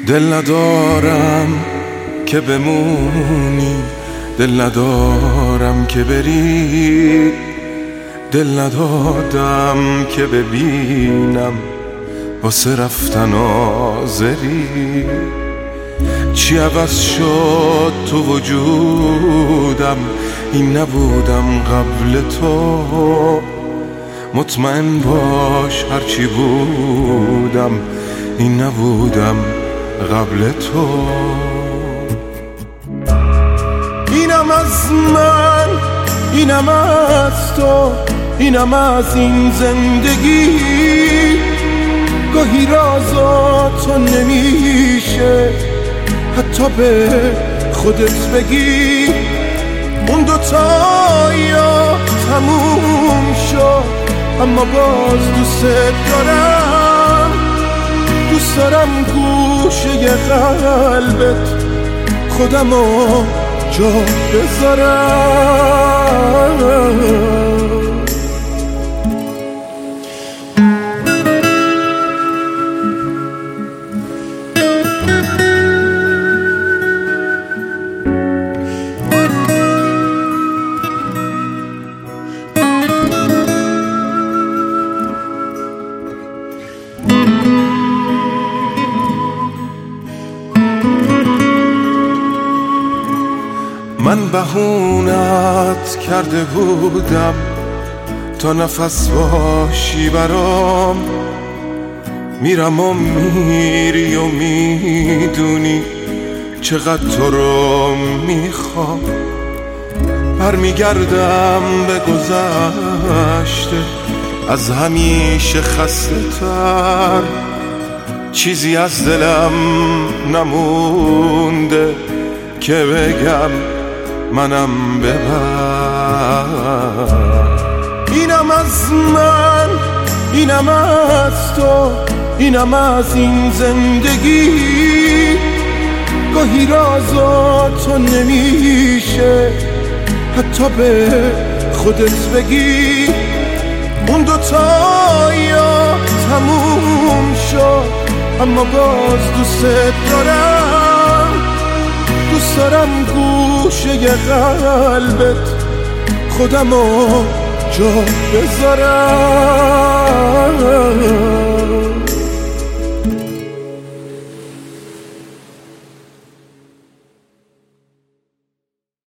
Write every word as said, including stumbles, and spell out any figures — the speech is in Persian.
دل ندارم که بمونی، دل ندارم که بری، دل ندادم که ببینم واسه رفتن آزری. چی عوض شد تو وجودم، این نبودم قبل تو. مطمئن باش هرچی بودم، این نبودم قبل تو. اینم از من، اینم از تو، اینم از این زندگی. گاهی رازاتو نمیشه حتی به خودت بگی. اون دوتا یا تموم شد، اما باز دوست دارم. دوست دارم گوشه قلبت خودمو جا بذارم. من بهونت کرده بودم تا نفس باشی برام. میرم و میری و میدونی چقدر تو رو میخوام. برمیگردم به گذشته از همیشه خسته تر. چیزی از دلم نمونده که بگم منم ببر. اینم از من، اینم از تو، اینم از این زندگی. گاهی رازاتو نمیشه حتی به خودت بگی. اون دوتا یا تموم شد، اما باز دوست دارم. دوست دارم گوشه قلبت خودمو جا بذارم.